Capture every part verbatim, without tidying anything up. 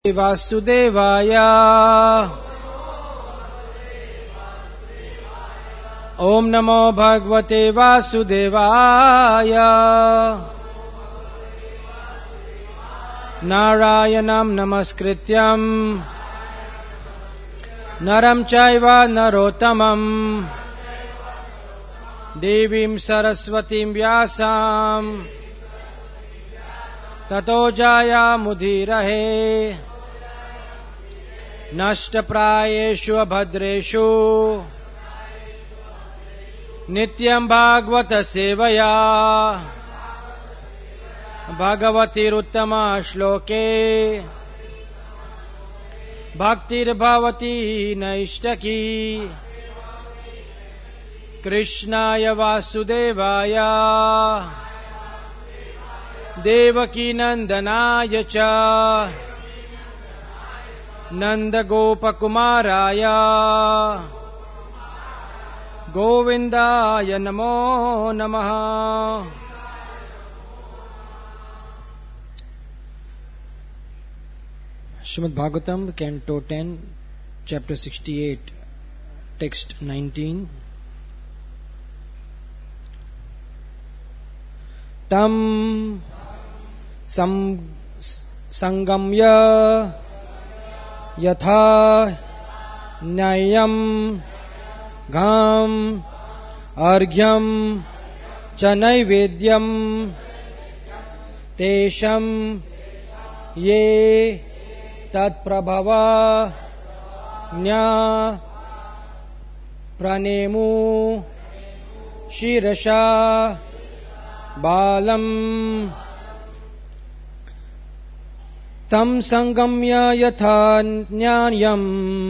वासुदेवाय ओम नमो भगवते वासुदेवाय नारायणं नमस्कृत्यं नरं चैव नरोत्तमं देवीं सरस्वतीं व्यासं ततो जयमुदीरये नष्टप्रायेषु अभद्रेषु नित्यं भागवत सेवया भगवतीरुत्तम श्लोके भक्तिर्भवति नैष्टकी कृष्णाय वासुदेवाय देवकी नंदनाय च नंदगोपकुमाराय गोविंदाय नमो नमः। Shrimad Bhagavatam canto ten chapter sixty eight text nineteen. तम संगम्य यथा न्याय्यं घाम अर्घ्यं च नैवेद्यं तेषं ये तत्प्रभवा न्या प्रणेमु शिरसा बालम तम संगम्य यथा न्याय्यं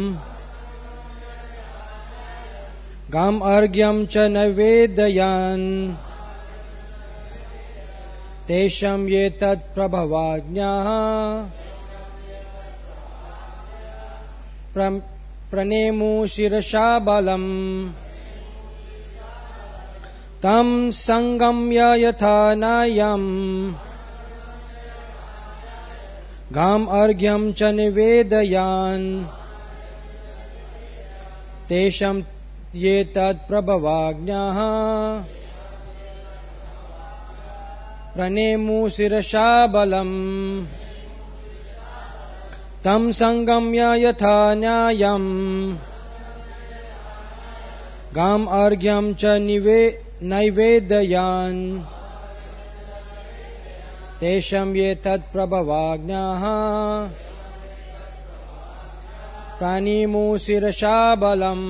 गाम अर्घ्यं च नैवेदयन् तेषां ये तत्प्रभवाज्ञाः प्रणेमु शिरसा बालम् तम संगम्य यथा न्याय्यं गाम अर्घ्यं च निवेदयन् तेषां ये तत्प्रभवाज्ञाः प्रणेमु शिरसा बालम् तम संगम्य यथा न्याय्यं गाम अर्घ्यं च निवे नैवेदयन् तेषां ये तत्प्रभवाज्ञाः प्रणेमु शिरसा बालम्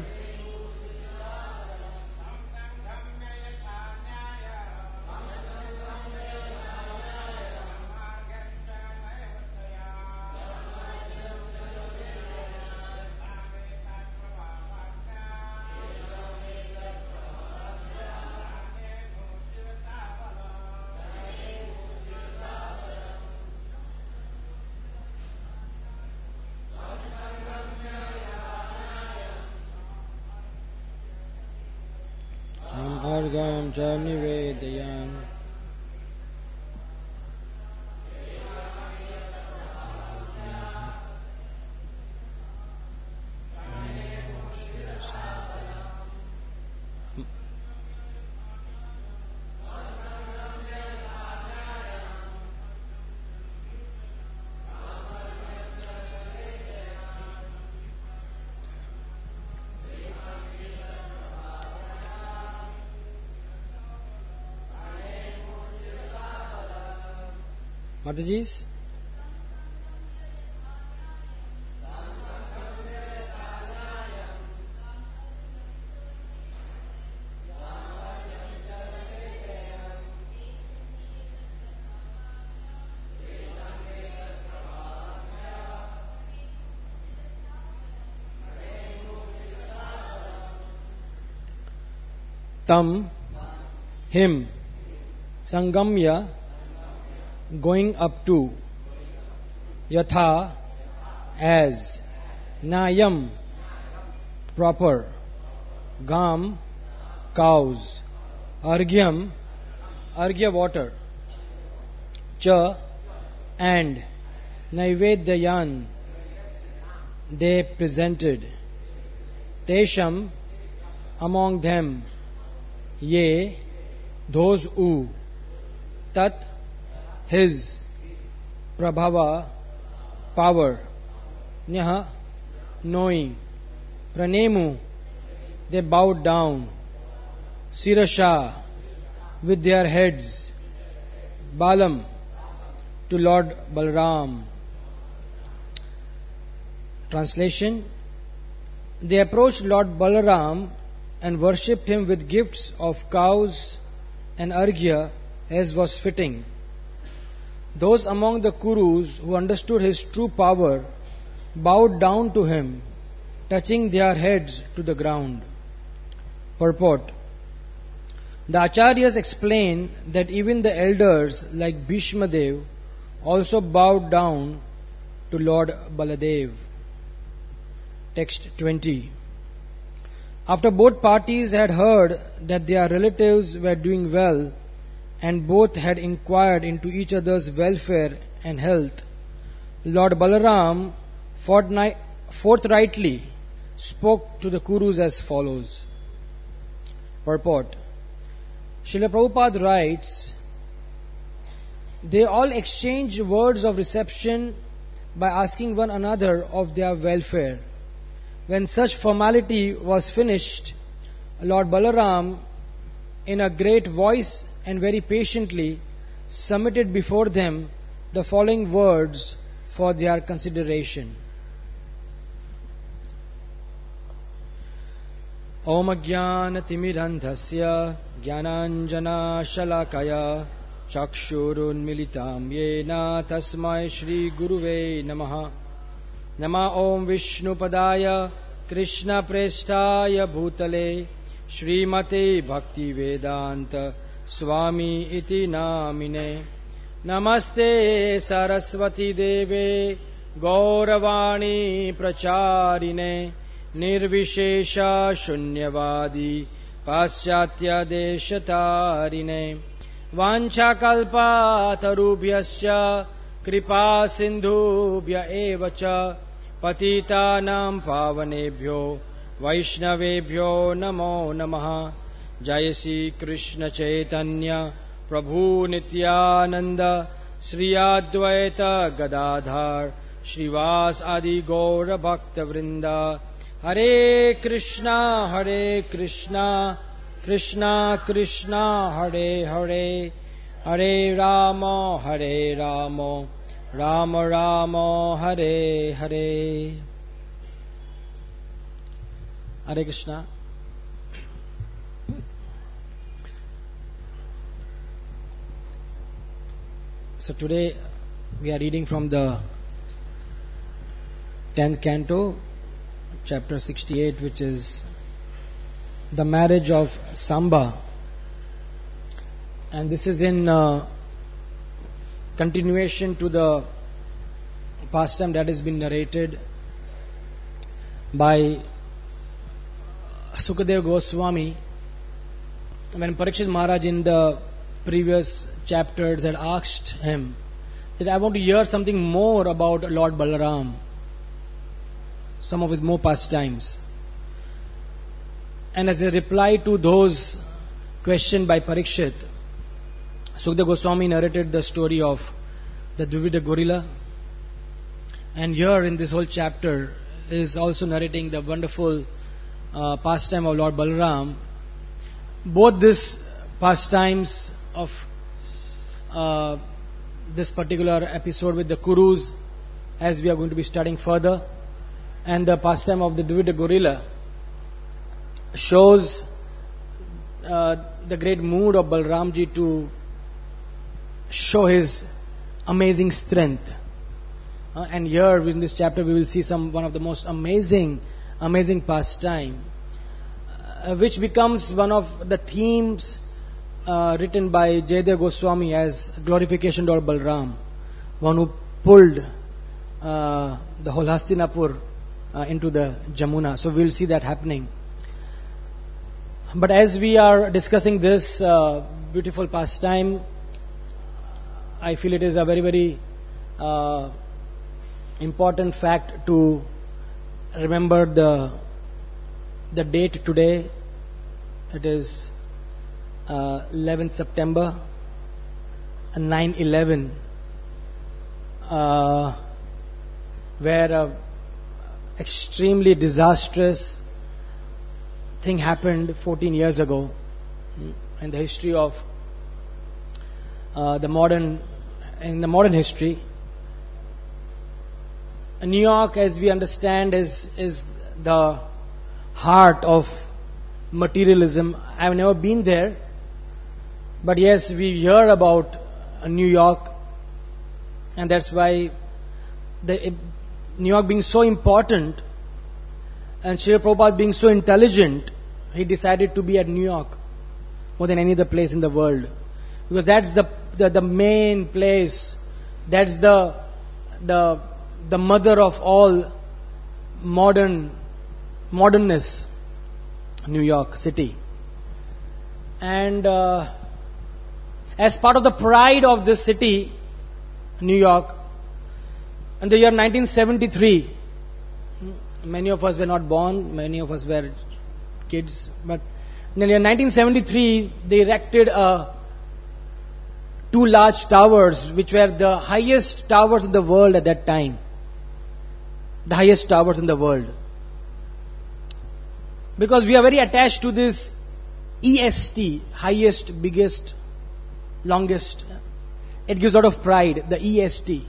अर्घ्यं च निवेदयन् Mataji's tam him sangamya going up to, yatha as, nayam proper, gam cows, argyam argya water, cha and, Naivedyayan they presented. Tesham among them, ye those who, tat his, prabhava power, nyaha knowing, pranemu they bowed down, sirasha with their heads, balam to Lord Balaram. Translation: They approached Lord Balaram and worshipped him with gifts of cows and arghya as was fitting. Those among the Kurus who understood his true power bowed down to him, touching their heads to the ground. Purport: The Acharyas explain that even the elders like Bhishma Dev also bowed down to Lord Baladev. Text twenty. After both parties had heard that their relatives were doing well and both had inquired into each other's welfare and health, Lord Balaram forthrightly spoke to the Kurus as follows. Purport: Srila Prabhupada writes, they all exchanged words of reception by asking one another of their welfare. When such formality was finished, Lord Balaram, in a great voice and very patiently, submitted before them the following words for their consideration. Om Ajnana Timirandhasya Jnananjana Shalakaya Chakshurun Militam Yena Tasmai Shri Guruve Namaha. Nama Om Vishnu Padaya Krishna Prestaya Bhutale Srimate Bhakti Vedanta Swami Iti Namine. Namaste Saraswati Deve Gauravani Pracharine Nirvishesha Shunyavadi Paschatya Deshatarine Vancha Kalpa Tarubhyasya Kripa Sindhubhya Evacha Patitanam Pavanebhyo Vaishnavebhyo Namo Namaha. Jayasi Krishna Chaitanya Prabhu Nityananda Sri Advaita Gadadhar Srivas Adi Gaura Bhakta Vrinda. Hare Krishna Hare Krishna Krishna Krishna Hare Hare Hare Rama Hare Rama Rama Rama Hare Hare. Hare Krishna. So today we are reading from the tenth canto, chapter sixty-eight, which is the marriage of Samba. And this is in uh, continuation to the pastime that has been narrated by Sukadeva Goswami when Parikshit Maharaj in the previous chapters had asked him that I want to hear something more about Lord Balaram, some of his more pastimes. And as a reply to those questioned by Parikshit, Sukadeva Goswami narrated the story of the Dvivida gorilla, and here in this whole chapter is also narrating the wonderful uh, pastime of Lord Balaram. Both these pastimes of uh, this particular episode with the Kurus, as we are going to be studying further, and the pastime of the Dvivida gorilla shows uh, the great mood of Balaramji to show his amazing strength. Uh, and here in this chapter we will see some one of the most amazing, amazing pastime, uh, which becomes one of the themes uh, written by Jayadeva Goswami as glorification to Lord Balaram, one who pulled uh, the whole Hastinapur uh, into the Jamuna. So we will see that happening. But as we are discussing this uh, beautiful pastime, I feel it is a very, very uh, important fact to remember the the date today. It is uh, eleventh September, nine eleven, uh, where a extremely disastrous thing happened fourteen years ago in the history of uh, the modern in the modern history. New York, as we understand, is is the heart of materialism. I have never been there, but yes, we hear about New York, and that's why the New York being so important, and Srila Prabhupada being so intelligent, he decided to be at New York more than any other place in the world, because that's the the, the main place. That's the the the mother of all modern modernness, New York City. And uh, as part of the pride of this city, New York, in the year nineteen seventy-three, many of us were not born, many of us were kids, but in the year nineteen seventy-three, they erected a two large towers, which were the highest towers in the world at that time. The highest towers in the world. Because we are very attached to this E S T, highest, biggest, longest. It gives a lot of pride, the E S T.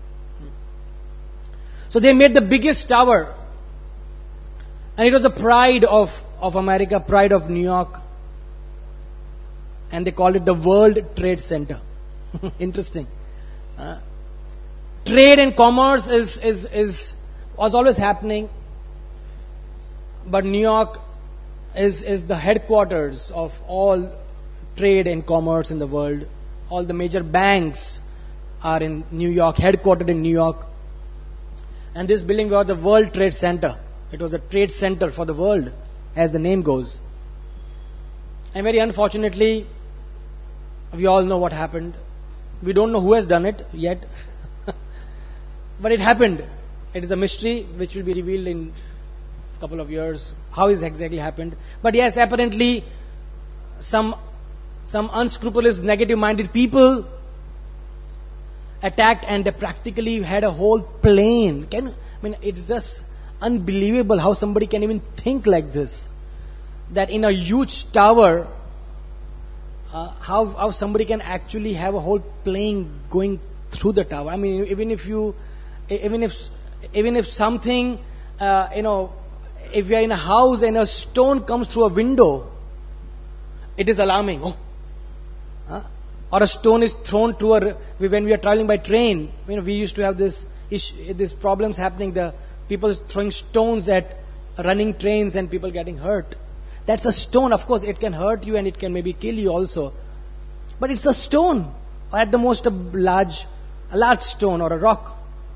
So they made the biggest tower. And it was a pride of, of America, pride of New York. And they called it the World Trade Center. Interesting. Uh, trade and commerce is, is, is was always happening. But New York is, is the headquarters of all trade and commerce in the world. All the major banks are in New York, headquartered in New York. And this building was the World Trade Center. It was a trade center for the world, as the name goes. And very unfortunately, we all know what happened. We don't know who has done it yet. But it happened. It is a mystery which will be revealed in a couple of years. How is exactly happened? But yes, apparently some some unscrupulous, negative-minded people attacked, and they practically had a whole plane. Can I mean, it's just unbelievable how somebody can even think like this. That in a huge tower, uh, how how somebody can actually have a whole plane going through the tower. I mean, even if you, even if even if something, uh, you know, if you are in a house and a stone comes through a window, it is alarming. Oh. Huh? Or a stone is thrown to a, when we are traveling by train, you know, we used to have this issue, these problems happening, the people throwing stones at running trains and people getting hurt. That's a stone. Of course, it can hurt you and it can maybe kill you also. But it's a stone, or at the most a large, a large stone or a rock.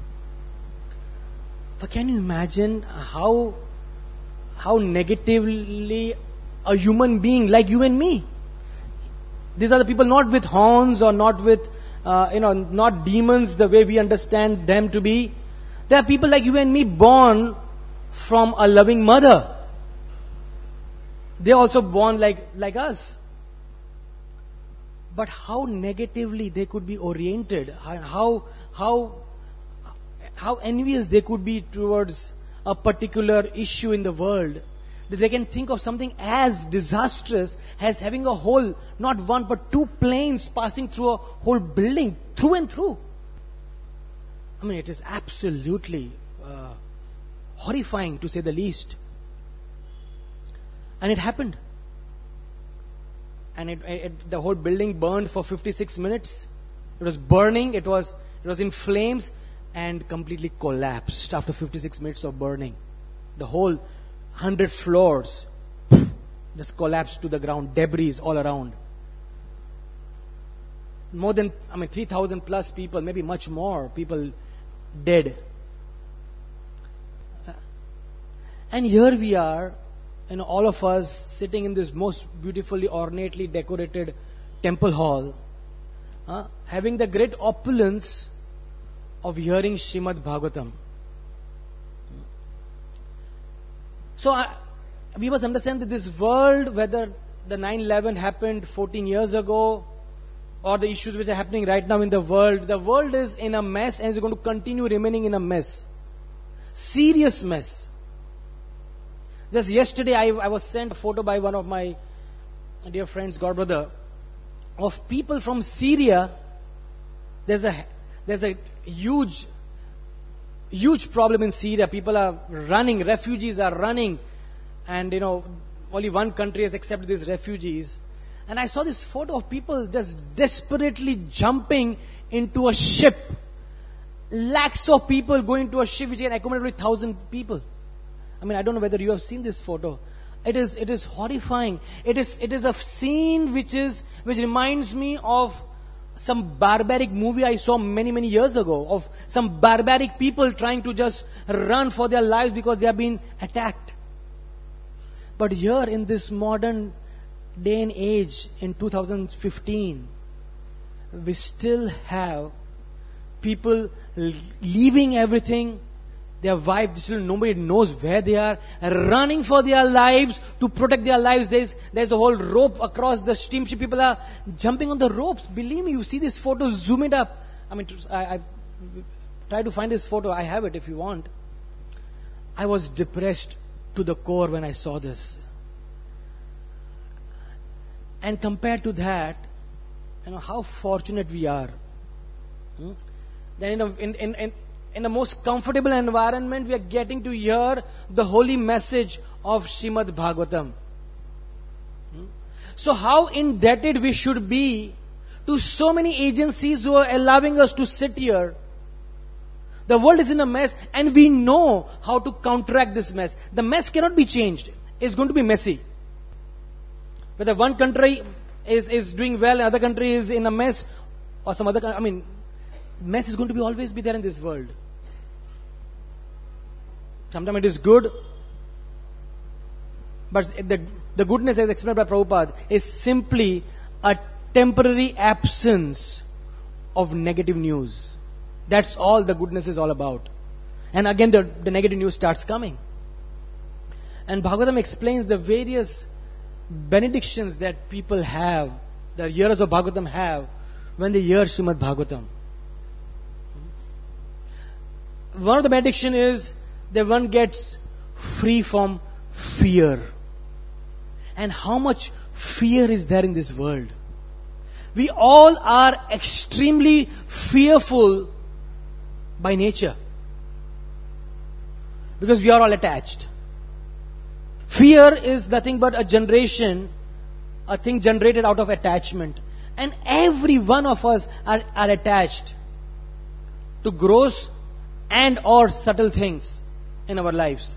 But can you imagine how, how negatively a human being like you and me? These are the people not with horns or not with, uh, you know, not demons the way we understand them to be. They are people like you and me, born from a loving mother. They are also born like, like us. But how negatively they could be oriented, how, how, how envious they could be towards a particular issue in the world, that they can think of something as disastrous as having a whole, not one but two planes passing through a whole building, through and through. I mean, it is absolutely uh, horrifying, to say the least. And it happened. And it, it, the whole building burned for fifty-six minutes. It was burning, it was, it was in flames, and completely collapsed after fifty-six minutes of burning. The whole one hundred floors just collapsed to the ground, debris all around. More than, I mean, three thousand plus people, maybe much more people dead. And here we are, you know, all of us sitting in this most beautifully, ornately decorated temple hall, uh, having the great opulence of hearing Srimad Bhagavatam. So I, we must understand that this world, whether the nine eleven happened fourteen years ago, or the issues which are happening right now in the world, the world is in a mess and is going to continue remaining in a mess. Serious mess. Just yesterday I, I was sent a photo by one of my dear friends, godbrother, of people from Syria. There's a there's a huge huge problem in Syria. People are running, refugees are running, and you know only one country has accepted these refugees. And I saw this photo of people just desperately jumping into a ship. Lakhs of people going to a ship which can accommodate only thousand people. I mean, I don't know whether you have seen this photo. It is it is horrifying. It is it is a scene which is which reminds me of some barbaric movie I saw many many years ago, of some barbaric people trying to just run for their lives because they are being attacked. But here in this modern day and age, in two thousand fifteen, we still have people leaving everything, their wife, their children, nobody knows where they are, running for their lives to protect their lives. There's, there's a whole rope across the steamship. People are jumping on the ropes. Believe me, you see this photo, zoom it up. I mean, I, I try to find this photo. I have it if you want. I was depressed to the core when I saw this. And compared to that, you know, how fortunate we are. Hmm? Then in, a, in, in, in, in the most comfortable environment, we are getting to hear the holy message of Srimad Bhagavatam. Hmm? So how indebted we should be to so many agencies who are allowing us to sit here. The world is in a mess and we know how to counteract this mess. The mess cannot be changed. It's going to be messy. Whether one country is, is doing well, another country is in a mess, or some other country, I mean, mess is going to be always be there in this world. Sometimes it is good, but the, the goodness as explained by Prabhupada is simply a temporary absence of negative news. That's all the goodness is all about. And again the, the negative news starts coming. And Bhagavatam explains the various benedictions that people have, the hearers of Bhagavatam have, when they hear Srimad Bhagavatam. One of the benediction is that one gets free from fear. And how much fear is there in this world? We all are extremely fearful by nature. Because we are all attached. Fear is nothing but a generation, a thing generated out of attachment. And every one of us are, are attached to gross and or subtle things in our lives.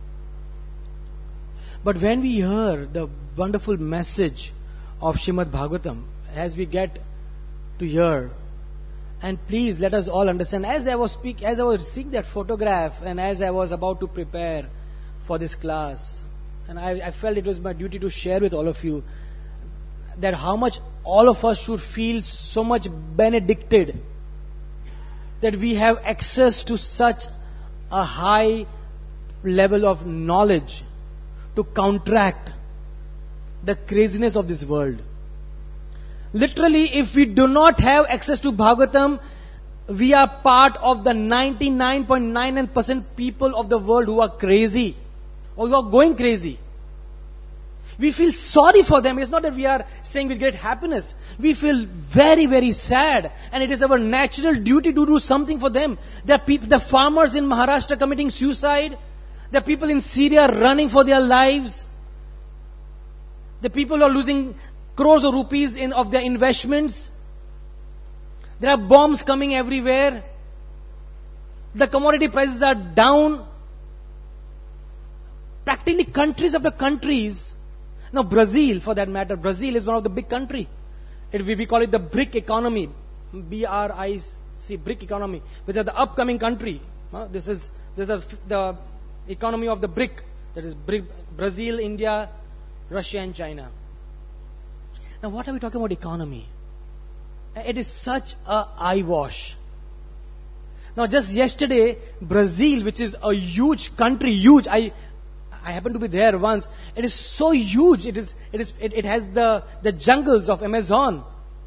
But when we hear the wonderful message of Srimad Bhagavatam, as we get to hear, and please let us all understand, as I was speak, as I was seeing that photograph, and as I was about to prepare for this class, and I, I felt it was my duty to share with all of you that how much all of us should feel so much benedicted that we have access to such a high level of knowledge to counteract the craziness of this world. Literally, if we do not have access to Bhagavatam, we are part of the ninety-nine point nine nine percent people of the world who are crazy or who are going crazy. We feel sorry for them. It's not that we are saying with great happiness. We feel very, very sad. And it is our natural duty to do something for them. There are people, the farmers in Maharashtra committing suicide. There are people in Syria running for their lives. The people who are losing crores of rupees in, of their investments. There are bombs coming everywhere. The commodity prices are down. Practically countries after countries. Now Brazil, for that matter, Brazil is one of the big country. It, we, we call it the BRIC economy. B R I C, BRIC economy, which is the upcoming country. Uh, this is, this is the, the economy of the BRIC. That is BRIC, Brazil, India, Russia and China. Now what are we talking about economy? It is such a eyewash. Now, just yesterday, Brazil, which is a huge country, huge. I, I happened to be there once. It is so huge. It is, it is, it, it has the the jungles of Amazon.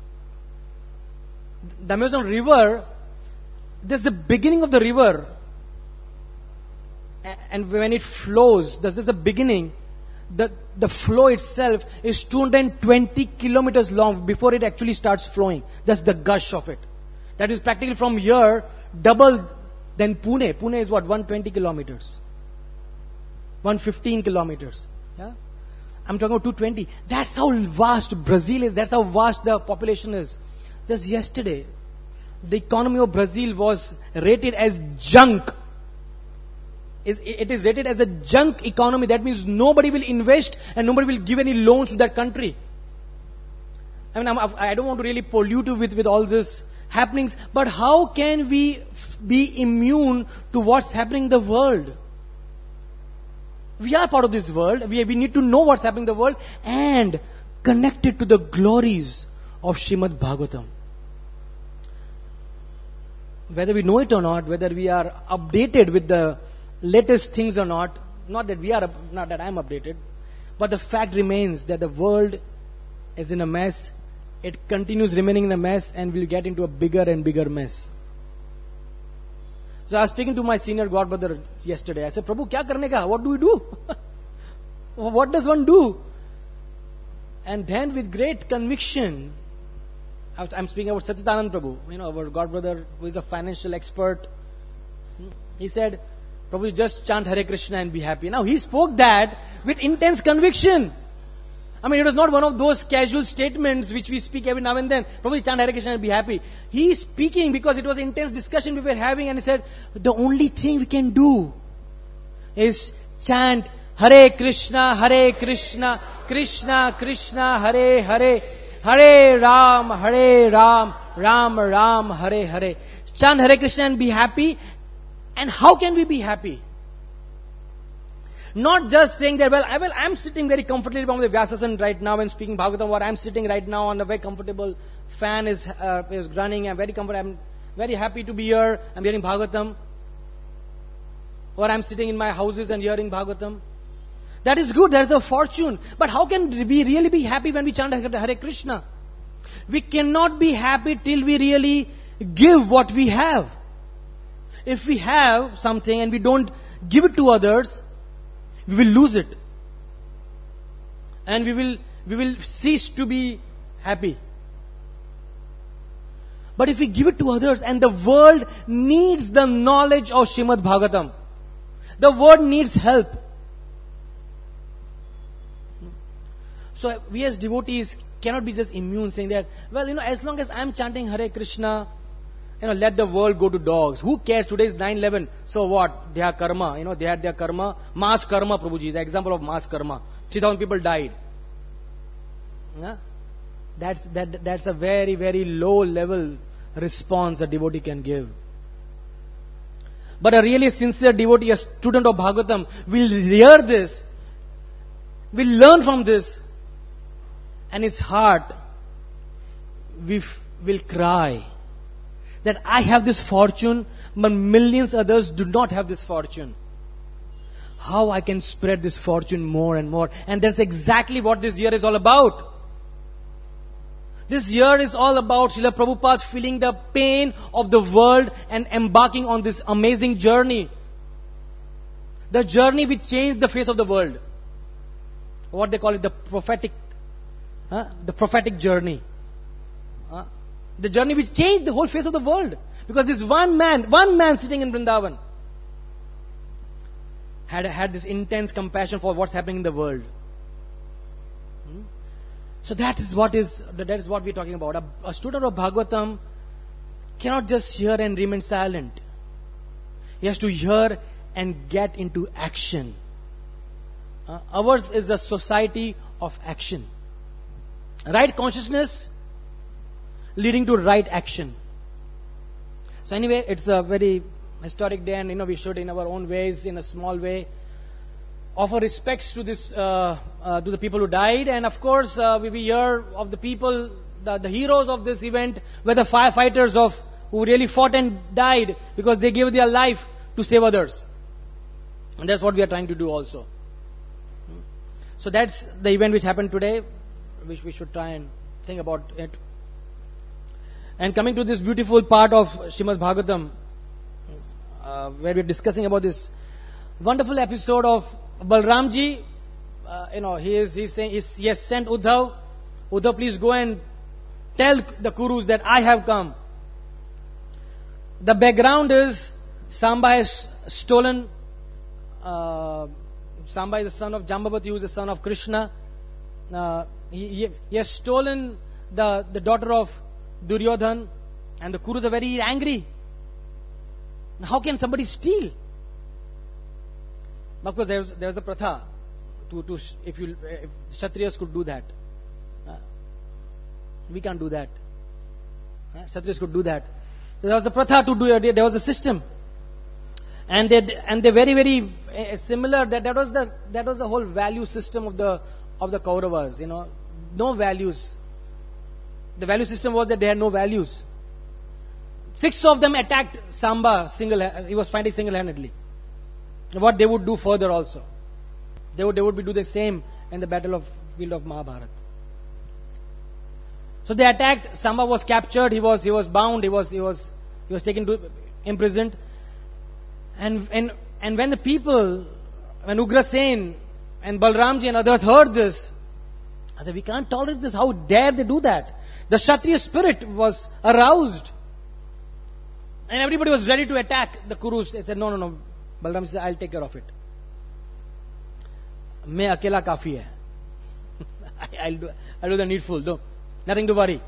The Amazon River. There's the beginning of the river, and when it flows, this is the beginning. The the flow itself is two hundred twenty kilometers long before it actually starts flowing. That's the gush of it. That is practically from here double than Pune. Pune is what, one hundred twenty kilometers, one hundred fifteen kilometers. Yeah, I'm talking about two hundred twenty. That's how vast Brazil is. That's how vast the population is. Just yesterday, the economy of Brazil was rated as junk. It is rated as a junk economy. That means nobody will invest and nobody will give any loans to that country. I mean, I'm, I don't want to really pollute you with, with all this happenings, but how can we be immune to what's happening in the world? We are part of this world. We, we need to know what's happening in the world and connect it to the glories of Srimad Bhagavatam. Whether we know it or not, whether we are updated with the latest things or not, not that we are, not that I'm updated, but the fact remains that the world is in a mess. It continues remaining in a mess, and will get into a bigger and bigger mess. So I was speaking to my senior God brother yesterday. I said, Prabhu, kya karne ka? What do we do? What does one do? And then with great conviction, I'm speaking about Satchidanand Prabhu, you know, our God brother who is a financial expert. He said, Prabhu, you just chant Hare Krishna and be happy. Now, he spoke that with intense conviction. I mean, it was not one of those casual statements which we speak every now and then. Prabhu, chant Hare Krishna and be happy. He is speaking because it was an intense discussion we were having, and he said, the only thing we can do is chant Hare Krishna, Hare Krishna, Krishna Krishna, Hare Hare, Hare Ram, Hare Ram, Ram Ram, Hare Hare. Chant Hare Krishna and be happy. And how can we be happy? Not just saying that, well, I, well I'm sitting very comfortably on the Vyasasana right now and speaking Bhagavatam, or I'm sitting right now on a very comfortable fan is, uh, is running, I'm very comfortable, I'm very happy to be here, I'm hearing Bhagavatam. Or I'm sitting in my houses and hearing Bhagavatam. That is good, that is a fortune. But how can we really be happy when we chant Hare Krishna? We cannot be happy till we really give what we have. If we have something and we don't give it to others, we will lose it. And we will, we will cease to be happy. But if we give it to others, and the world needs the knowledge of Srimad Bhagavatam, the world needs help. So we as devotees cannot be just immune, saying that, well, you know, as long as I'm chanting Hare Krishna, you know, let the world go to dogs. Who cares? Today is nine eleven. So what? They have karma. You know, they had their karma. Mass karma, Prabhuji. The example of mass karma. three thousand people died. Yeah? That's, that, that's a very, very low level response a devotee can give. But a really sincere devotee, a student of Bhagavatam, will hear this, will learn from this, and his heart will cry that I have this fortune, but millions others do not have this fortune. How I can spread this fortune more and more. And that's exactly what this year is all about. This year is all about Srila Prabhupada feeling the pain of the world and embarking on this amazing journey. The journey which changed the face of the world. What they call it, the prophetic, huh? the prophetic journey. Huh? The journey which changed the whole face of the world. Because this one man, one man sitting in Vrindavan had, had this intense compassion for what's happening in the world. Hmm? So that is what is that is what we're talking about. A, a student of Bhagavatam cannot just hear and remain silent. He has to hear and get into action. Uh, ours is a society of action. Right consciousness leading to right action. So anyway, it's a very historic day, and you know we should, in our own ways, in a small way, offer respects to this uh, uh, to the people who died, and of course uh, we, we hear of the people, the, the heroes of this event, were the firefighters of who really fought and died because they gave their life to save others. And that's what we are trying to do also. So that's the event which happened today, which we should try and think about it. And coming to this beautiful part of Srimad Bhagavatam, uh, where we're discussing about this wonderful episode of Balramji. Uh, you know, he is he's saying he's, he has sent Uddhav. Uddhav, please go and tell the Kurus that I have come. The background is Samba has stolen. Uh, Samba is the son of Jambavati, who is the son of Krishna. Uh, he, he, he has stolen the, the daughter of Duryodhan, and the Kurus are very angry. How can somebody steal? Of course, there's there's the pratha. To, to if you if Kshatriyas could do that, uh, we can't do that. Uh, Kshatriyas could do that. There was the pratha to do. There was a system, and they and they very very uh, similar. That that was the that was the whole value system of the of the Kauravas. You know, no values. The value system was that they had no values. Six of them attacked Samba single. He was fighting single-handedly. What they would do further also, they would they would be do the same in the battle of field of Mahabharata. So they attacked. Samba was captured. He was he was bound. He was he was he was taken to imprisoned. And and and when the people, when Ugrasen and Balramji and others heard this, I said, we can't tolerate this. How dare they do that? The Kshatriya spirit was aroused. And everybody was ready to attack the Kurus. They said, no, no, no. Balram said, I'll take care of it. Main akela kafi hai. I'll do, I'll do the needful. No, nothing to worry.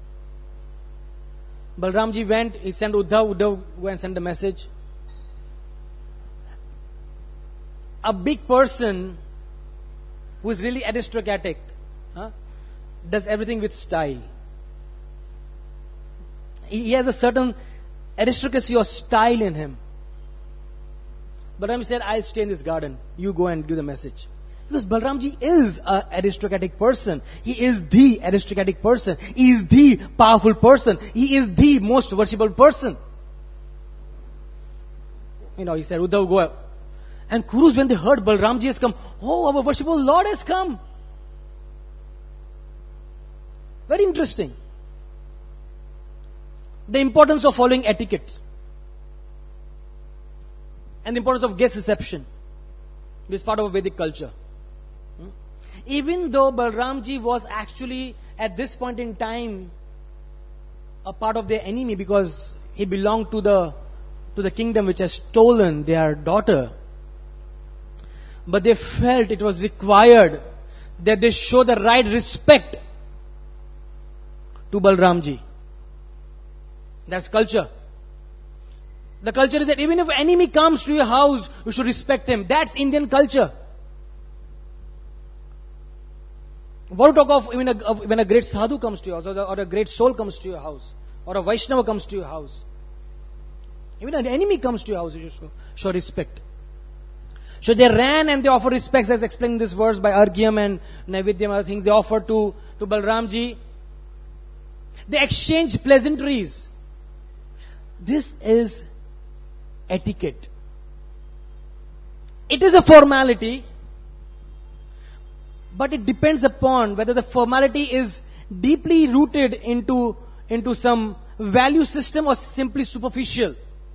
Balramji went. He sent Uddhav. Uddhav go and send the message. A big person who is really aristocratic, huh, does everything with style. He has a certain aristocracy or style in him. Balram said, I'll stay in this garden. You go and give the message. Because Balramji is an aristocratic person. He is the aristocratic person. He is the powerful person. He is the most worshipful person. You know, he said, Uddhav, go. And Kurus, when they heard Balramji has come, oh, our worshipful Lord has come. Very interesting. The importance of following etiquette. And the importance of guest reception. This is part of Vedic culture. Hmm? Even though Balramji was actually, at this point in time, a part of their enemy because he belonged to the, to the kingdom which has stolen their daughter. But they felt it was required that they show the right respect to Balramji. That's culture. The culture is that even if an enemy comes to your house, you should respect him. That's Indian culture. What to talk of even a, of when a great sadhu comes to your house, or, the, or a great soul comes to your house, or a Vaishnava comes to your house. Even an enemy comes to your house, you should show, show respect. So they ran and they offered respects, as explained in this verse by Argyam and Naivedyam, other things they offered to, to Balramji. They exchanged pleasantries. This is etiquette. It is a formality, but it depends upon whether the formality is deeply rooted into, into some value system or simply superficial.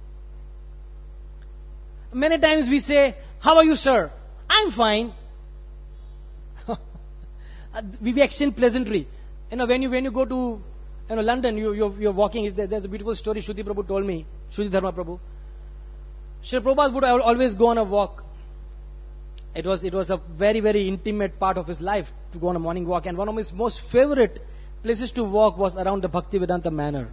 Many times we say, how are you, sir? I'm fine. we, we exchange pleasantry. You know, when you, when you go to you know, London, you, you're, you're walking, there's a beautiful story Shruti Prabhu told me, Shruti Dharma Prabhu. Shri Prabhupada would always go on a walk. It was, it was a very, very intimate part of his life to go on a morning walk. And one of his most favorite places to walk was around the Bhaktivedanta Manor.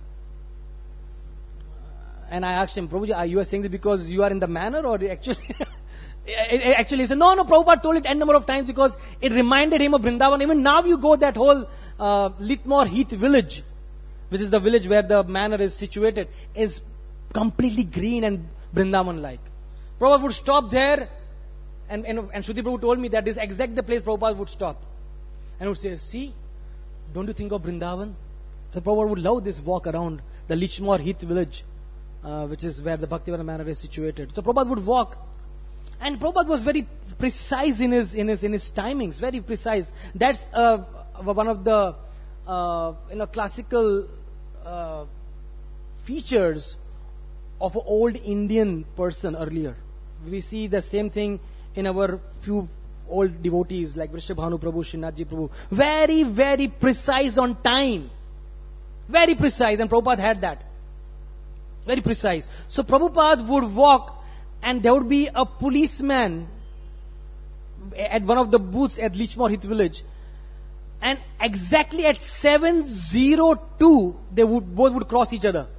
And I asked him, Prabhuji, are you saying this because you are in the manor or actually... Actually, he said, no, no, Prabhupada told it n number of times because it reminded him of Vrindavan. Even now you go that whole uh, Litmore Heath village, which is the village where the manor is situated, is completely green and Vrindavan-like. Prabhupada would stop there, and, and, and Shruti Prabhu told me that this is exactly the place Prabhupada would stop. And would say, see, don't you think of Vrindavan? So Prabhupada would love this walk around the Lichmore Heath village, uh, which is where the Bhaktivinoda Manor is situated. So Prabhupada would walk, and Prabhupada was very precise in his in his in his timings, very precise. That's uh, one of the uh, you know classical uh, features of an old Indian person earlier. We see the same thing in our few old devotees like Vrishabhanu Prabhu, Srinathji Prabhu. Very, very precise on time. Very precise, and Prabhupada had that. Very precise. So Prabhupada would walk, and there would be a policeman at one of the booths at Lichmore Heath village. And exactly at seven oh two, they would both would cross each other.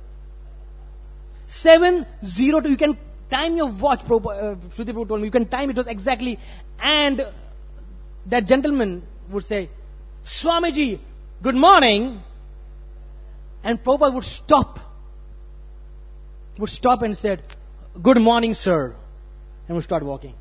seven oh two, you can time your watch, Prabhupada, uh, Shruti Prabhu told me, you can time it was exactly, and that gentleman would say, Swamiji, good morning, and Prabhupada would stop, would stop and said, good morning, sir, and would start walking.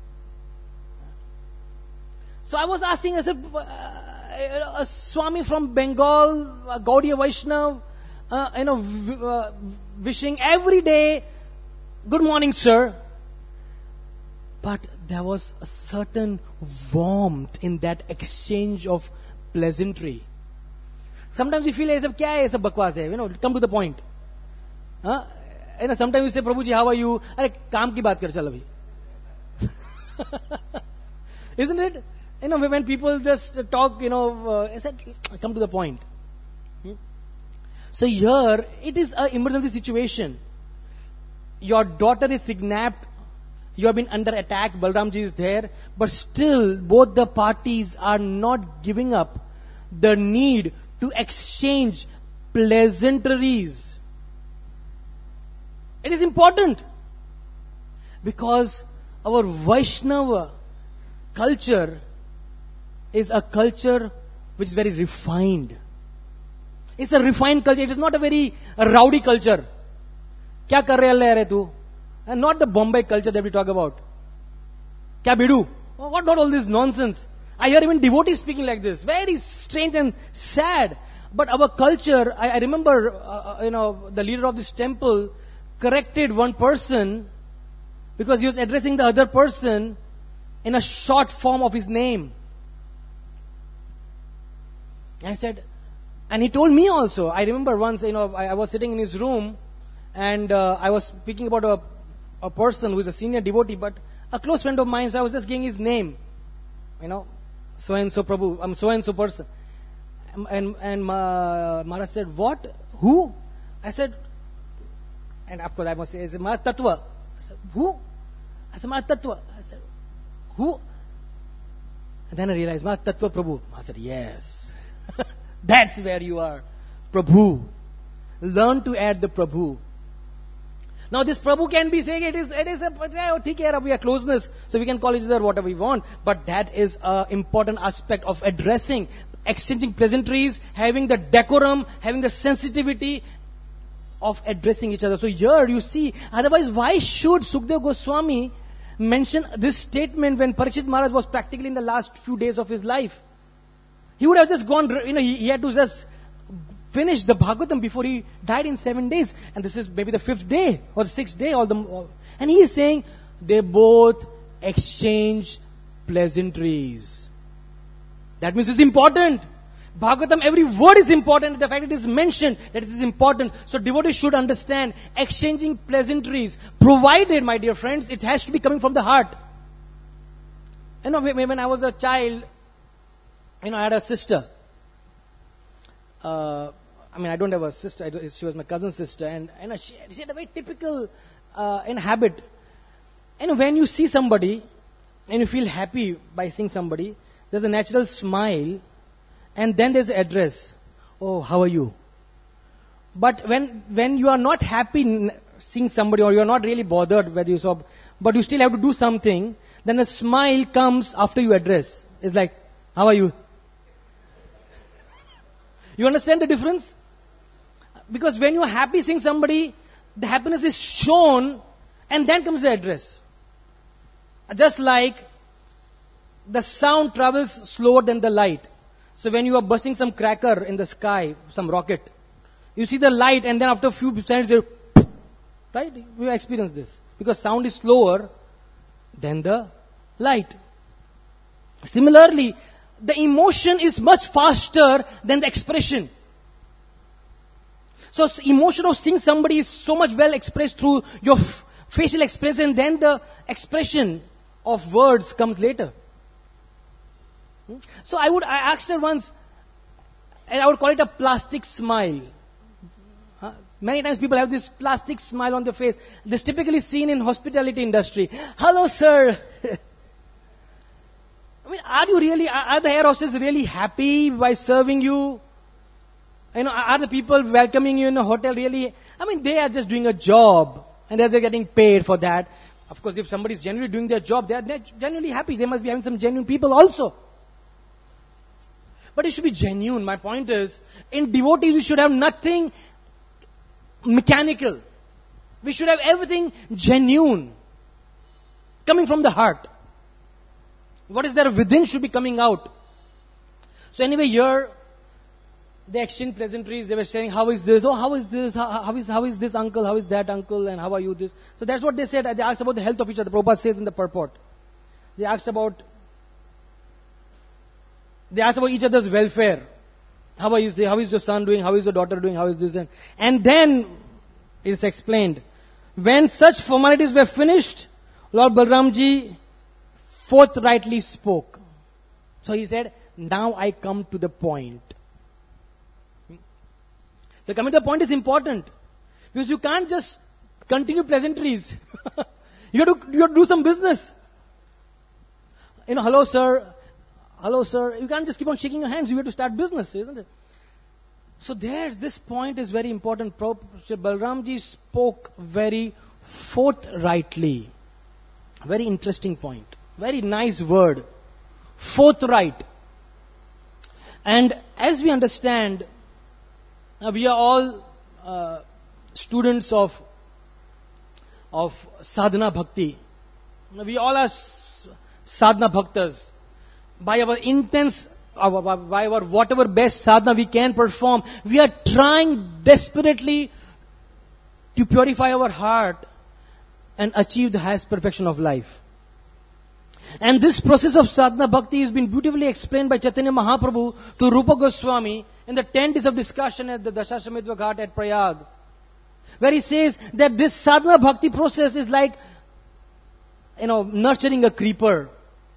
So I was asking, I said, uh, a Swami from Bengal, a Gaudiya Vaishnav, uh, you know, v- uh, wishing every day, good morning, sir. But there was a certain warmth in that exchange of pleasantry. Sometimes you feel as if, kya hai, ye sab bakwas hai, you know, come to the point. Huh? You know, sometimes you say, Prabhuji, how are you? Arey, kaam ki baat kar, chal abhi. Isn't it? You know, when people just talk, you know, uh, I said, come to the point. Hmm? So here, it is an emergency situation. Your daughter is kidnapped. You have been under attack. Balramji is there. But still, both the parties are not giving up the need to exchange pleasantries. It is important. Because our Vaishnava culture is a culture which is very refined. It's a refined culture. It is not a very a rowdy culture. Kya kar rahe hai tu? And not the Bombay culture that we talk about. Kya bidu? What not all this nonsense? I hear even devotees speaking like this. Very strange and sad. But our culture, I, I remember, uh, you know, the leader of this temple corrected one person because he was addressing the other person in a short form of his name. I said, and he told me also. I remember once, you know, I, I was sitting in his room, and uh, I was speaking about a, a person who is a senior devotee, but a close friend of mine. So I was just giving his name, you know, so and so Prabhu, I'm so and so person, and and, and Ma, Maharaj said, what? Who? I said, and of course I must say, I said, Maharaj Tattva. I said, who? I said, Maharaj Tattva. I said, who? And then I realized, Maharaj Tattva Prabhu. I said, yes. That's where you are. Prabhu. Learn to add the Prabhu. Now this Prabhu can be saying it is, it is a, oh, theek hai, we are closeness, so we can call each other whatever we want. But that is an important aspect of addressing, exchanging pleasantries, having the decorum, having the sensitivity of addressing each other. So here you see, otherwise why should Sukdev Goswami mention this statement when Parikshit Maharaj was practically in the last few days of his life? He would have just gone, you know, he, he had to just finish the Bhagavatam before he died in seven days. And this is maybe the fifth day or the sixth day. All the, all, and he is saying they both exchange pleasantries. That means it's important. Bhagavatam, every word is important. The fact it is mentioned, that it is important. So devotees should understand exchanging pleasantries. Provided, my dear friends, it has to be coming from the heart. You know, when I was a child, you know, I had a sister. Uh, I mean, I don't have a sister. She was my cousin's sister. And, and she, she had a very typical uh, in habit. And when you see somebody, and you feel happy by seeing somebody, there's a natural smile. And then there's the address. Oh, how are you? But when when you are not happy seeing somebody, or you are not really bothered whether you saw, but you still have to do something, then a smile comes after you address. It's like, how are you? You understand the difference? Because when you are happy seeing somebody, the happiness is shown, and then comes the address. Just like the sound travels slower than the light. So when you are bursting some cracker in the sky, some rocket, You see the light and then after a few seconds, you right? We have experienced this. Because sound is slower than the light. Similarly, the emotion is much faster than the expression. So emotion of seeing somebody is so much well expressed through your f- facial expression, then the expression of words comes later. Hmm? So I would, I asked her once, and I would call it a plastic smile. Huh? Many times people have this plastic smile on their face. This is typically seen in hospitality industry. Hello, sir. I mean, are you really, are, are the air hostesses really happy by serving you? You know, are the people welcoming you in a hotel really? I mean, they are just doing a job and they're getting paid for that. Of course, if somebody is genuinely doing their job, they are genuinely happy. They must be having some genuine people also. But it should be genuine. My point is, in devotees, we should have nothing mechanical. We should have everything genuine, coming from the heart. What is there within should be coming out. So anyway, here, they exchanged pleasantries. They were saying, how is this? Oh, how is this? How, how is how is this uncle? How is that uncle? And how are you this? So that's what they said. They asked about the health of each other. Prabhupada says in the purport. They asked about they asked about each other's welfare. How are you? How is your son doing? How is your daughter doing? How is this? And, and then it's explained. When such formalities were finished, Lord Balramji forthrightly spoke. So he said, now I come to the point. The coming to the point is important. Because you can't just continue pleasantries. you, have to, you have to do some business. You know, hello sir, hello sir. You can't just keep on shaking your hands. You have to start business, isn't it? So there's, this point is very important. Prabhupada Balramji spoke very forthrightly. Very interesting point. Very nice word. Forthright. And as we understand, now we are all uh, students of of sadhana bhakti. Now we all are s- sadhana bhaktas. By our intense, uh, by our whatever best sadhana we can perform, we are trying desperately to purify our heart and achieve the highest perfection of life. And this process of sadhana bhakti has been beautifully explained by Chaitanya Mahaprabhu to Rupa Goswami in the ten days of discussion at the Dashashamedva Ghat at Prayag, where he says that this sadhana bhakti process is like, you know, nurturing a creeper.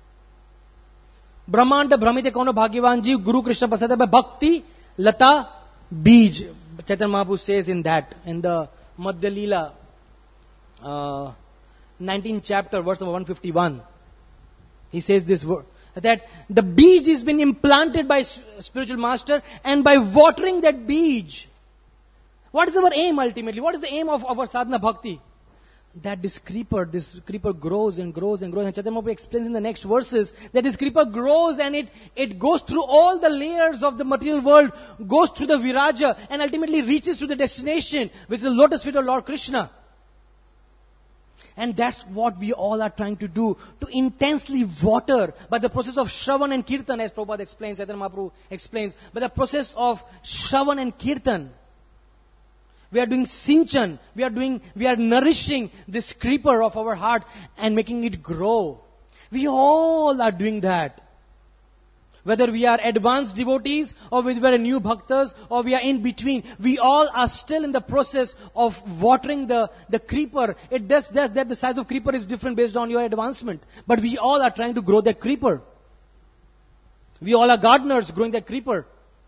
Brahmanda Brahmite Kono Bhagyavan Jeev Guru Krishna Pasada Bhakti Lata Bij. Chaitanya Mahaprabhu says in that, in the Madhya Leela, uh, nineteenth chapter, verse number one fifty-one. He says this word, that the beej has been implanted by spiritual master, and by watering that beej, what is our aim ultimately? What is the aim of our sadhana bhakti? That this creeper, this creeper grows and grows and grows. And Chaitanya Mahaprabhu explains in the next verses that this creeper grows and it, it goes through all the layers of the material world, goes through the viraja, and ultimately reaches to the destination, which is the lotus feet of Lord Krishna. And that's what we all are trying to do, to intensely water by the process of Shravan and Kirtan, as Prabhupada explains, Chaitanya Mahaprabhu explains, by the process of Shravan and Kirtan. We are doing sinchan, we are doing, we are nourishing this creeper of our heart and making it grow. We all are doing that. Whether we are advanced devotees or whether we are new bhaktas or we are in between, we all are still in the process of watering the, the creeper. It does, does that the size of creeper is different based on your advancement. But we all are trying to grow that creeper. We all are gardeners growing that creeper.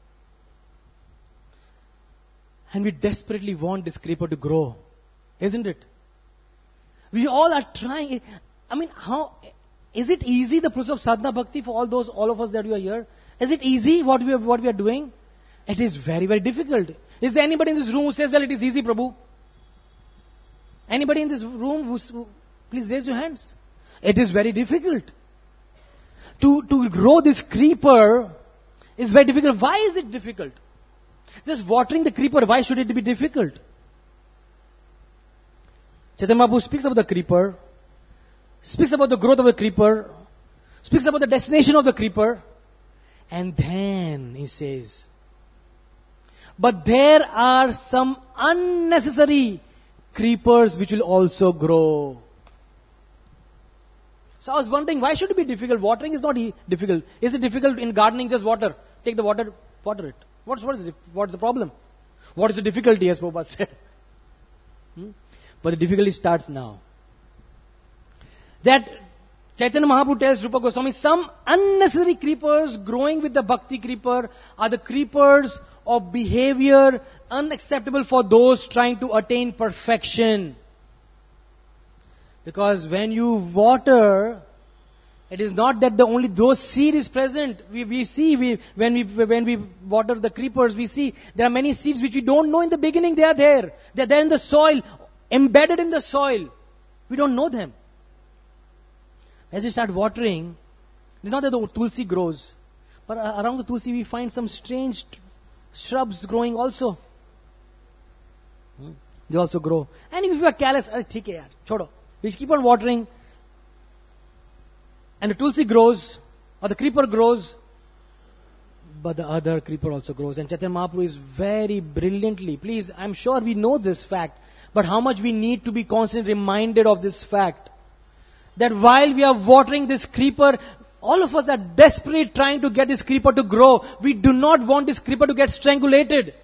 And we desperately want this creeper to grow. Isn't it? We all are trying. I mean, how... Is it easy, the process of sadhana bhakti for all those, all of us that we are here? Is it easy what we are, what we are doing? It is very, very difficult. Is there anybody in this room who says, well, it is easy, Prabhu? Anybody in this room who, who please raise your hands. It is very difficult. To, to grow this creeper is very difficult. Why is it difficult? Just watering the creeper, why should it be difficult? Chaitanya Mahaprabhu speaks about the creeper, speaks about the growth of the creeper, speaks about the destination of the creeper, and then he says, But there are some unnecessary creepers which will also grow. So I was wondering, why should it be difficult? Watering is not e- difficult. Is it difficult in gardening? Just water. Take the water, water it. What's, what is it? What's the problem? What is the difficulty, as Prabhupada said? Hmm? But the difficulty starts now. That Chaitanya Mahaprabhu tells Rupa Goswami, some unnecessary creepers growing with the bhakti creeper are the creepers of behavior unacceptable for those trying to attain perfection. Because when you water, it is not that the only those seed is present. We, we see we, when we when we water the creepers, we see there are many seeds which we don't know in the beginning they are there. They are there in the soil, embedded in the soil. We don't know them. As we start watering, it's not that the tulsi grows, but around the tulsi we find some strange shrubs growing also. Hmm. They also grow. And if you are careless, "Arey, theek hai yaar, chodo." We keep on watering, and the tulsi grows, or the creeper grows, but the other creeper also grows. And Chaitanya Mahaprabhu is very brilliantly, please, I'm sure we know this fact, but how much we need to be constantly reminded of this fact. That while we are watering this creeper, all of us are desperately trying to get this creeper to grow. We do not want this creeper to get strangulated.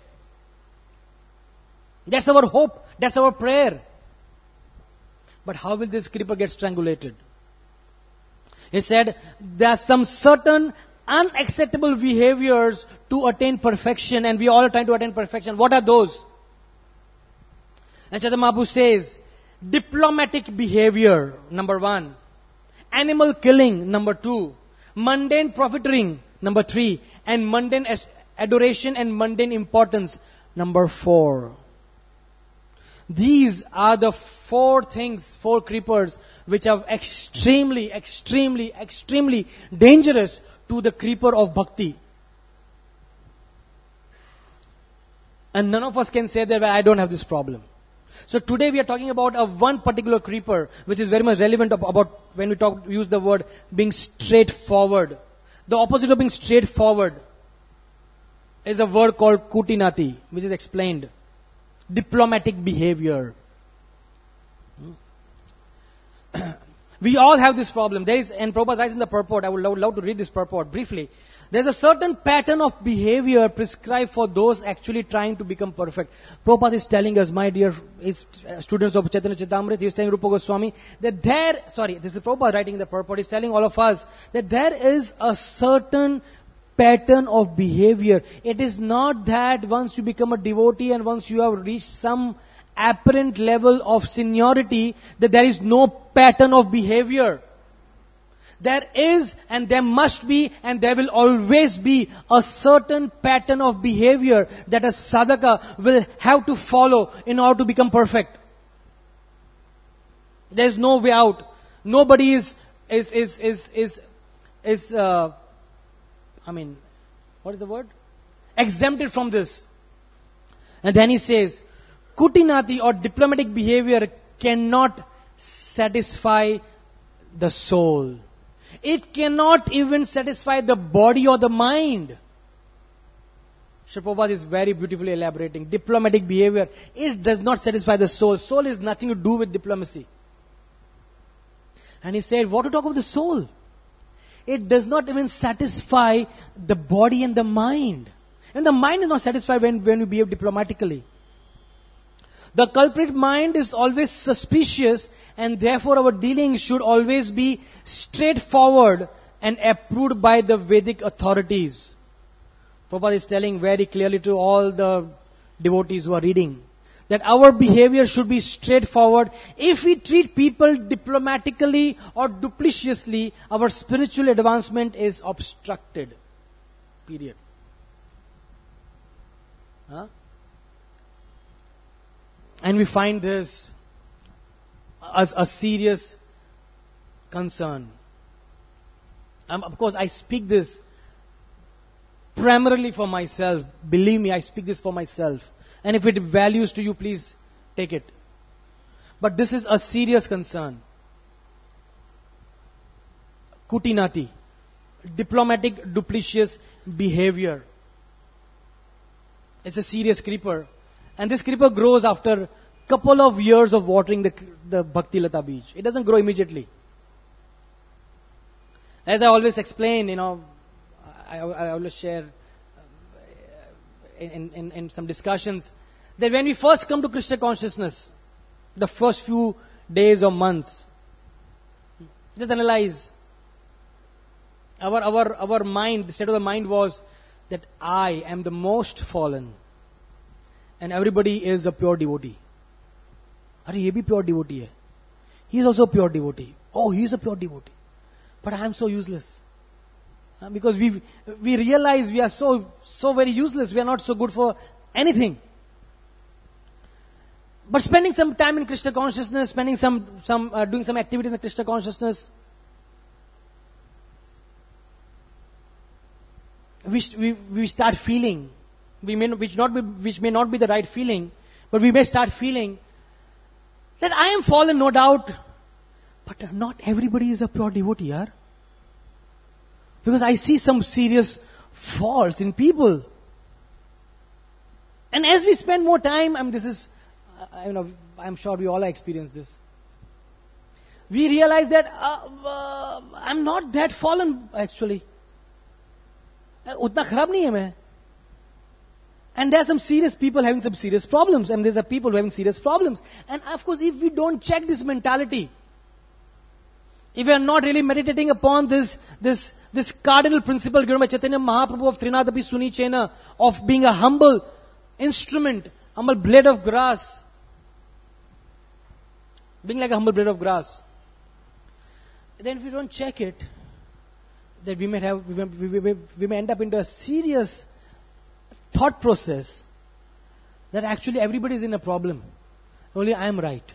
That's our hope. That's our prayer. But how will this creeper get strangulated? He said, there are some certain unacceptable behaviors to attain perfection, and we all are trying to attain perfection. What are those? And Chaitanya Mahaprabhu says, diplomatic behavior, number one. Animal killing, number two. Mundane profiteering, number three. And mundane adoration and mundane importance, number four. These are the four things, four creepers, which are extremely, extremely, extremely dangerous to the creeper of bhakti. And none of us can say that, well, I don't have this problem. So today we are talking about a one particular creeper, which is very much relevant about when we talk, use the word being straightforward. The opposite of being straightforward is a word called kutinati, which is explained. Diplomatic behavior. We all have this problem. There is, and Prabhupada writes in the purport, I would love, love to read this purport briefly. There's a certain pattern of behavior prescribed for those actually trying to become perfect. Prabhupada is telling us, my dear is, uh, students of Chaitanya Charitamrita, he is telling Rupa Goswami, that there, sorry, this is Prabhupada writing in the purport, he is telling all of us, that there is a certain pattern of behavior. It is not that once you become a devotee and once you have reached some apparent level of seniority, that there is no pattern of behavior. There is and there must be and there will always be a certain pattern of behavior that a sadhaka will have to follow in order to become perfect. There is no way out. Nobody is, is, is, is, is, is uh, I mean, what is the word? Exempted from this. And then he says, kutinati or diplomatic behavior cannot satisfy the soul. It cannot even satisfy the body or the mind. Srila Prabhupada is very beautifully elaborating. Diplomatic behavior, it does not satisfy the soul. Soul has nothing to do with diplomacy. And he said, what to talk of the soul? It does not even satisfy the body and the mind. And the mind is not satisfied when, when we behave diplomatically. The culprit mind is always suspicious, and therefore our dealings should always be straightforward and approved by the Vedic authorities. Prabhupada is telling very clearly to all the devotees who are reading that our behavior should be straightforward. If we treat people diplomatically or dupliciously, our spiritual advancement is obstructed. Period. Huh? And we find this as a serious concern. Um, of course, I speak this primarily for myself. Believe me, I speak this for myself. And if it values to you, please take it. But this is a serious concern. Kutinati, diplomatic, duplicitous behavior. It's a serious creeper. And this creeper grows after couple of years of watering the, the Bhakti Lata Beej. It doesn't grow immediately. As I always explain, you know, I, I always share in, in, in some discussions that when we first come to Krishna consciousness, the first few days or months, just analyze. Our, our, our mind, the state of the mind was that I am the most fallen and everybody is a pure devotee. Are ye bhi pure devotee hai? He is also a pure devotee. Oh, he is a pure devotee. But I am so useless. Uh, because we we realize we are so so very useless. We are not so good for anything. But spending some time in Krishna consciousness, spending some some uh, doing some activities in Krishna consciousness, we we we start feeling, we may which not be which may not be the right feeling, but we may start feeling that I am fallen, no doubt, but not everybody is a pure devotee, yaar. Because I see some serious faults in people. And as we spend more time, I mean, this is, I you know, I'm sure we all experience this. We realize that uh, uh, I'm not that fallen, actually. Utna kharab nahi hai main. And there are some serious people having some serious problems. And there's a people who are having serious problems. And of course, if we don't check this mentality, if we are not really meditating upon this, this, this cardinal principle given by Chaitanya Mahaprabhu of Trinadapi Suni Chena, of being a humble instrument, humble blade of grass, being like a humble blade of grass, then if we don't check it, that we may have, we may, we may, we may end up into a serious thought process that actually everybody is in a problem. Only I am right.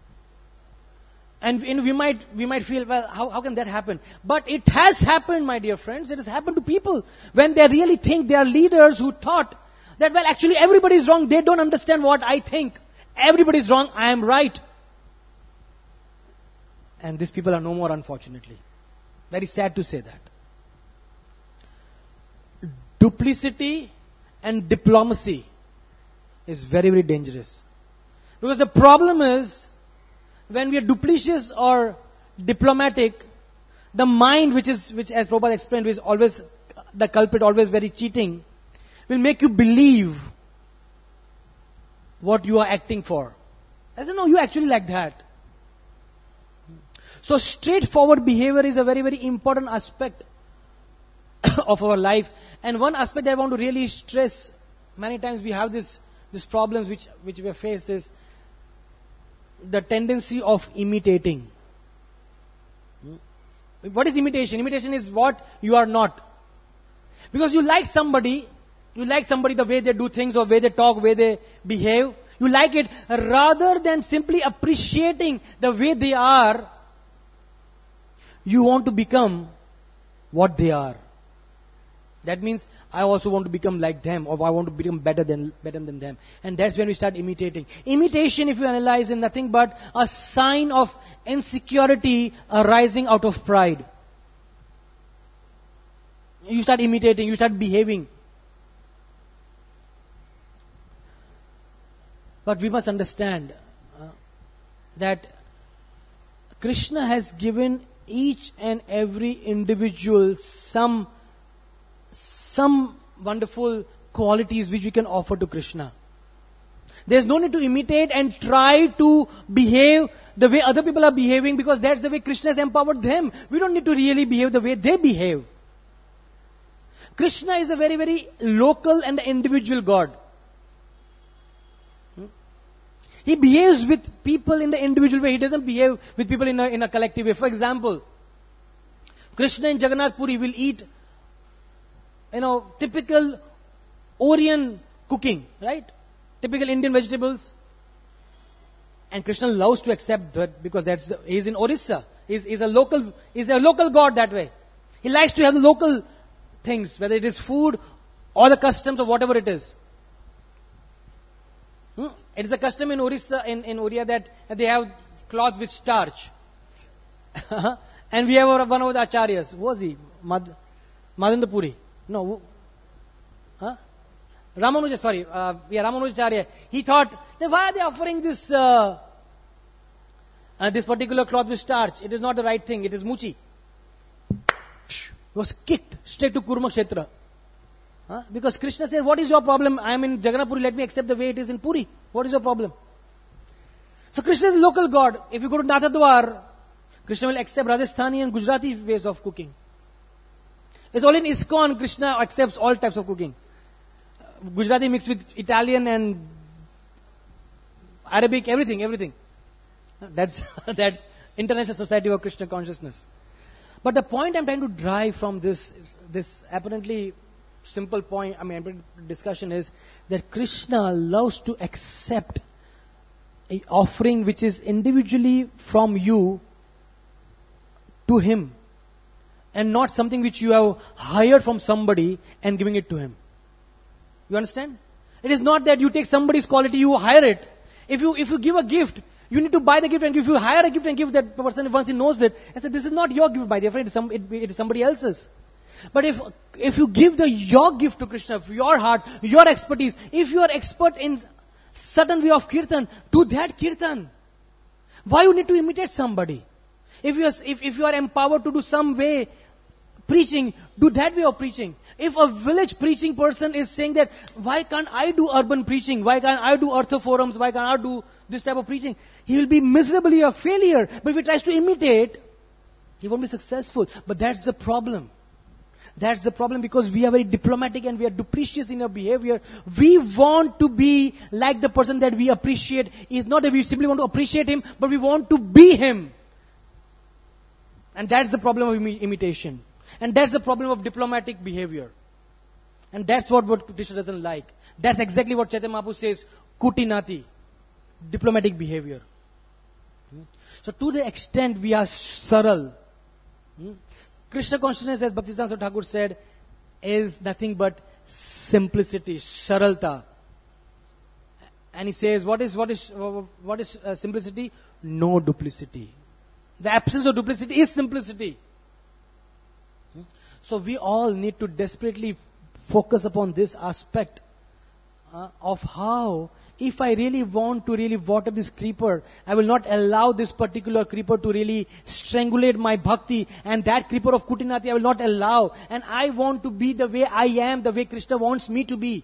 And, and we might we might feel, well, how, how can that happen? But it has happened, my dear friends. It has happened to people when they really think they are leaders who thought that, well, actually everybody is wrong. They don't understand what I think. Everybody is wrong. I am right. And these people are no more, unfortunately. Very sad to say that. Duplicity and diplomacy is very, very dangerous. Because the problem is, when we are duplicitous or diplomatic, the mind, which is, which as Prabhupada explained, is always the culprit, always very cheating, will make you believe what you are acting for. I said, no, you actually like that. So straightforward behavior is a very, very important aspect of our life. And one aspect that I want to really stress, many times we have this, these problems which, which we have faced, is the tendency of imitating. What is imitation? Imitation is what you are not. Because you like somebody, you like somebody the way they do things, or way they talk, way they behave. You like it rather than simply appreciating the way they are. You want to become what they are. That means I also want to become like them, or I want to become better than better than them. And that's when we start imitating. Imitation, if you analyze, is nothing but a sign of insecurity arising out of pride. You start imitating, you start behaving. But we must understand uh, that Krishna has given each and every individual some some wonderful qualities which we can offer to Krishna. There's no need to imitate and try to behave the way other people are behaving, because that's the way Krishna has empowered them. We don't need to really behave the way they behave. Krishna is a very, very local and individual God. He behaves with people in the individual way. He doesn't behave with people in a, in a collective way. For example, Krishna in Jagannath Puri will eat, you know, typical Orient cooking, right? Typical Indian vegetables. And Krishna loves to accept that, because that's he's in Orissa. He's, he's a local, he's a local God that way. He likes to have the local things, whether it is food or the customs or whatever it is. Hmm? It is a custom in Orissa, in, in Oriya, that they have cloth with starch. And we have one of the acharyas. Who was he? Mad, Madanda Puri. No. Huh? Ramanuja, sorry, uh, yeah, Ramanujacharya, he thought, that why are they offering this uh, uh, this particular cloth with starch? It is not the right thing, it is muchi. He was kicked straight to Kurma Kshetra. Huh? Because Krishna said, what is your problem? I am in Jagannath Puri, let me accept the way it is in Puri. What is your problem? So Krishna is a local god. If you go to Nathadwar, Krishna will accept Rajasthani and Gujarati ways of cooking. It's only in ISKCON Krishna accepts all types of cooking. Gujarati mixed with Italian and Arabic, everything, everything. That's that's International Society of Krishna Consciousness. But the point I'm trying to drive from this this apparently simple point, I mean, discussion is that Krishna loves to accept an offering which is individually from you to him, and not something which you have hired from somebody and giving it to him. You understand? It is not that you take somebody's quality, you hire it. If you if you give a gift, you need to buy the gift, and if you hire a gift and give that person, once he knows that, I said, this is not your gift, my dear friend, it is, some, it, it is somebody else's. But if if you give the your gift to Krishna, your heart, your expertise, if you are expert in certain way of kirtan, do that kirtan. Why you need to imitate somebody? If you are, if, if you are empowered to do some way preaching, do that way of preaching. If a village preaching person is saying that, why can't I do urban preaching? Why can't I do Artha forums? Why can't I do this type of preaching? He will be miserably a failure. But if he tries to imitate, he won't be successful. But that's the problem. That's the problem, because we are very diplomatic and we are duplicious in our behavior. We want to be like the person that we appreciate. It's not that we simply want to appreciate him, but we want to be him. And that's the problem of imi- imitation. And that's the problem of diplomatic behavior. And that's what, what Krishna doesn't like. That's exactly what Chaitanya Mahaprabhu says, kutinati, diplomatic behavior. Hmm? So to the extent we are saral, hmm? Krishna consciousnness, as Bhaktisiddhanta Thakur said, is nothing but simplicity, saralta. And he says, what is what is what is uh, simplicity? No duplicity. The absence of duplicity is simplicity. Hmm? So we all need to desperately focus upon this aspect uh, of how, if I really want to really water this creeper, I will not allow this particular creeper to really strangulate my bhakti, and that creeper of kutinati I will not allow. And I want to be the way I am, the way Krishna wants me to be.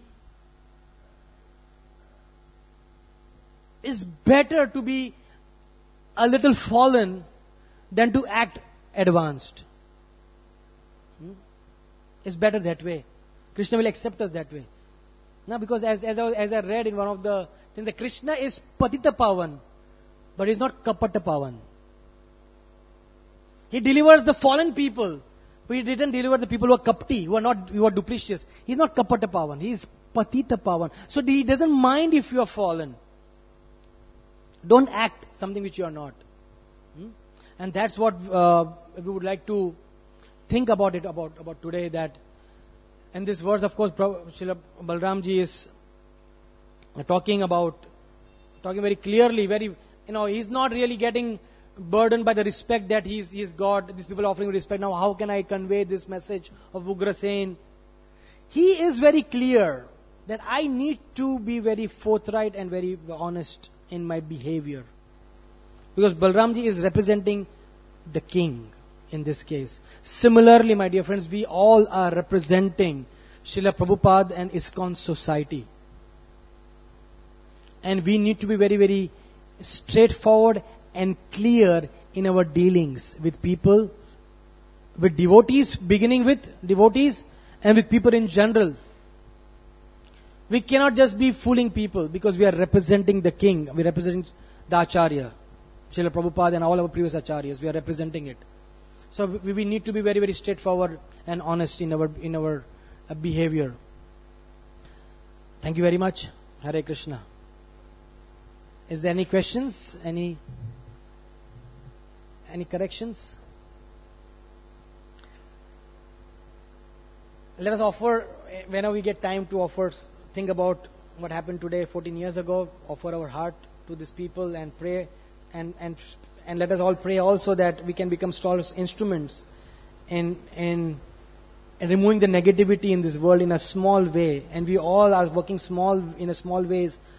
It's better to be a little fallen than to act advanced. Hmm? It's better that way. Krishna will accept us that way. Now, because as as I, as I read in one of the things, that Krishna is Patita Pavan, but he's not Kapata Pavan. He delivers the fallen people, but he didn't deliver the people who are kapti, who are not, who are duplicitous. He's not Kapata Pavan. He is Patita Pavan. So he doesn't mind if you are fallen. Don't act something which you are not. Hmm? And that's what uh, we would like to think about it about about today. That. And this verse, of course, Srila Balramji is talking about, talking very clearly, very, you know, he's not really getting burdened by the respect that he's, he's got. These people are offering respect. Now, how can I convey this message of Ugrasen? He is very clear that I need to be very forthright and very honest in my behavior. Because Balramji is representing the king. In this case. Similarly, my dear friends, we all are representing Srila Prabhupada and ISKCON society. And we need to be very, very straightforward and clear in our dealings with people, with devotees, beginning with devotees, and with people in general. We cannot just be fooling people, because we are representing the king. We are representing the Acharya, Srila Prabhupada and all our previous Acharyas. We are representing it. So we, we need to be very, very straightforward and honest in our in our uh, behavior. Thank you very much. Hare Krishna. Is there any questions? Any any corrections? Let us offer, whenever we get time to offer, think about what happened today, fourteen years ago. Offer our heart to these people and pray and and. And let us all pray also that we can become strong instruments in in and removing the negativity in this world in a small way. And we all are working small in a small ways